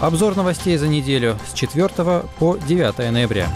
Обзор новостей за неделю с 4 по 9 ноября.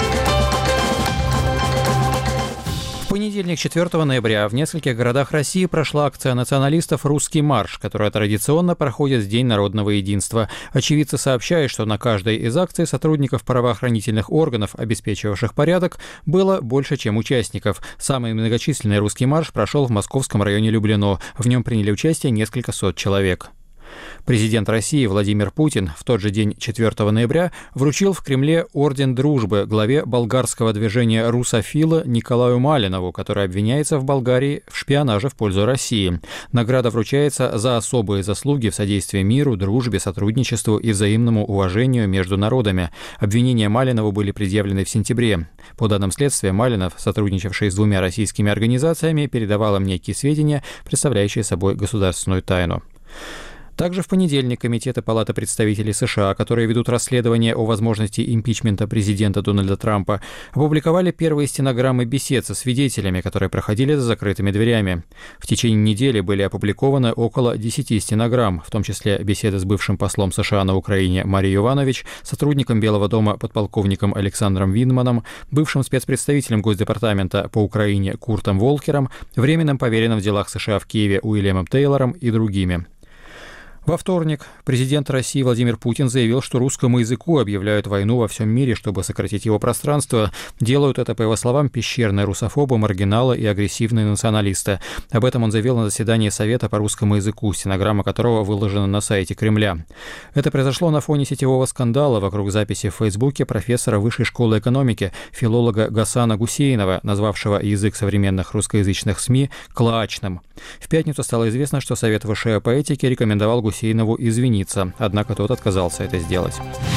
В понедельник, 4 ноября, в нескольких городах России прошла акция националистов «Русский марш», которая традиционно проходит в День народного единства. Очевидцы сообщают, что на каждой из акций сотрудников правоохранительных органов, обеспечивавших порядок, было больше, чем участников. Самый многочисленный «Русский марш» прошел в московском районе Люблино. В нем приняли участие несколько сот человек. Президент России Владимир Путин в тот же день, 4 ноября, вручил в Кремле Орден Дружбы главе болгарского движения «Русофилы» Николаю Малинову, который обвиняется в Болгарии в шпионаже в пользу России. Награда вручается за особые заслуги в содействии миру, дружбе, сотрудничеству и взаимному уважению между народами. Обвинения Малинову были предъявлены в сентябре. По данным следствия, Малинов, сотрудничавший с двумя российскими организациями, передавал им некие сведения, представляющие собой государственную тайну. Также в понедельник комитеты Палаты представителей США, которые ведут расследование о возможности импичмента президента Дональда Трампа, опубликовали первые стенограммы бесед со свидетелями, которые проходили за закрытыми дверями. В течение недели были опубликованы около 10 стенограмм, в том числе беседы с бывшим послом США на Украине Марией Йованович, сотрудником Белого дома подполковником Александром Виндманом, бывшим спецпредставителем Госдепартамента по Украине Куртом Волкером, временным поверенным в делах США в Киеве Уильямом Тейлором и другими. Во вторник президент России Владимир Путин заявил, что русскому языку объявляют войну во всем мире, чтобы сократить его пространство. Делают это, по его словам, пещерные русофобы, маргиналы и агрессивные националисты. Об этом он заявил на заседании Совета по русскому языку, стенограмма которого выложена на сайте Кремля. Это произошло на фоне сетевого скандала вокруг записи в Фейсбуке профессора Высшей школы экономики, филолога Гасана Гусейнова, назвавшего язык современных русскоязычных СМИ «клоачным». В пятницу стало известно, что Совет ВШЭ по этике рекомендовал Гусейнову извиниться, однако тот отказался это сделать.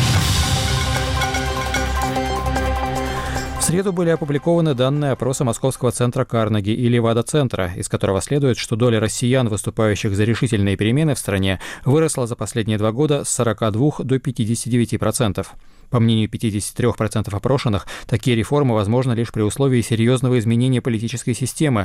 В среду были опубликованы данные опроса Московского центра Карнеги и Левада-центра, из которого следует, что доля россиян, выступающих за решительные перемены в стране, выросла за последние 2 года с 42 до 59%. По мнению 53% опрошенных, такие реформы возможны лишь при условии серьезного изменения политической системы.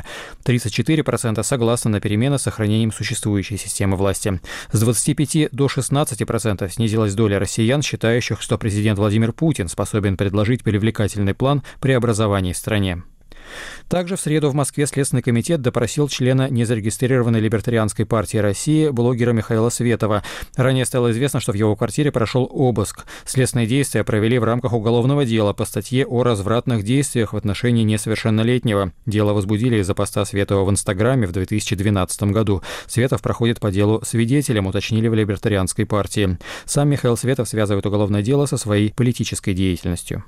34% согласны на перемены с сохранением существующей системы власти. С 25 до 16% снизилась доля россиян, считающих, что президент Владимир Путин способен предложить привлекательный план преобразований в стране. Также в среду в Москве Следственный комитет допросил члена незарегистрированной либертарианской партии России блогера Михаила Светова. Ранее стало известно, что в его квартире прошел обыск. Следственные действия провели в рамках уголовного дела по статье о развратных действиях в отношении несовершеннолетнего. Дело возбудили из-за поста Светова в Инстаграме в 2012 году. Светов проходит по делу свидетелем, уточнили в либертарианской партии. Сам Михаил Светов связывает уголовное дело со своей политической деятельностью.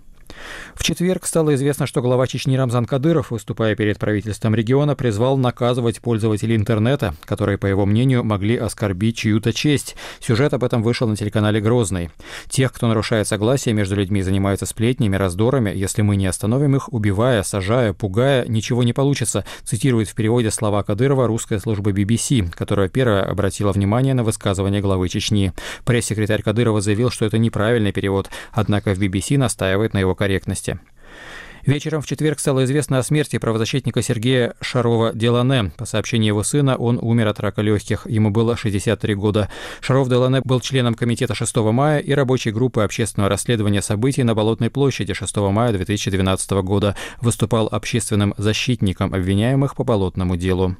В четверг стало известно, что глава Чечни Рамзан Кадыров, выступая перед правительством региона, призвал наказывать пользователей интернета, которые, по его мнению, могли оскорбить чью-то честь. Сюжет об этом вышел на телеканале «Грозный». Тех, кто нарушает согласие между людьми, занимаются сплетнями, раздорами. Если мы не остановим их, убивая, сажая, пугая, ничего не получится, цитирует в переводе слова Кадырова русская служба BBC, которая первая обратила внимание на высказывание главы Чечни. Пресс-секретарь Кадырова заявил, что это неправильный перевод, однако в BBC настаивает на его корректности. Вечером в четверг стало известно о смерти правозащитника Сергея Шарова-Делане. По сообщению его сына, он умер от рака легких. Ему было 63 года. Шаров-Делане был членом комитета 6 мая и рабочей группы общественного расследования событий на Болотной площади 6 мая 2012 года. Выступал общественным защитником обвиняемых по болотному делу.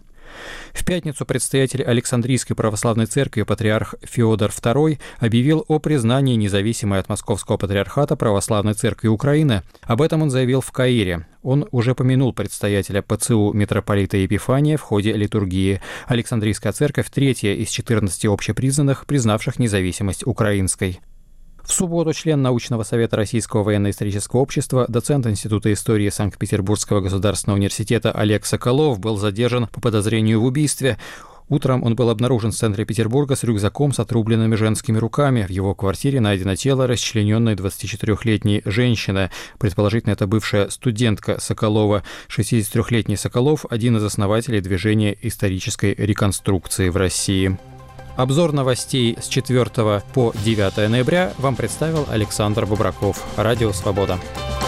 В пятницу предстоятель Александрийской православной церкви патриарх Феодор II объявил о признании независимой от Московского патриархата Православной церкви Украины. Об этом он заявил в Каире. Он уже помянул предстоятеля ПЦУ митрополита Епифания в ходе литургии. Александрийская церковь – третья из 14 общепризнанных, признавших независимость украинской. В субботу член научного совета Российского военно-исторического общества, доцент Института истории Санкт-Петербургского государственного университета Олег Соколов был задержан по подозрению в убийстве. Утром он был обнаружен в центре Петербурга с рюкзаком с отрубленными женскими руками. В его квартире найдено тело расчлененной 24-летней женщины. Предположительно, это бывшая студентка Соколова. 63-летний Соколов – один из основателей движения исторической реконструкции в России. Обзор новостей с 4 по 9 ноября вам представил Александр Бобраков. Радио «Свобода».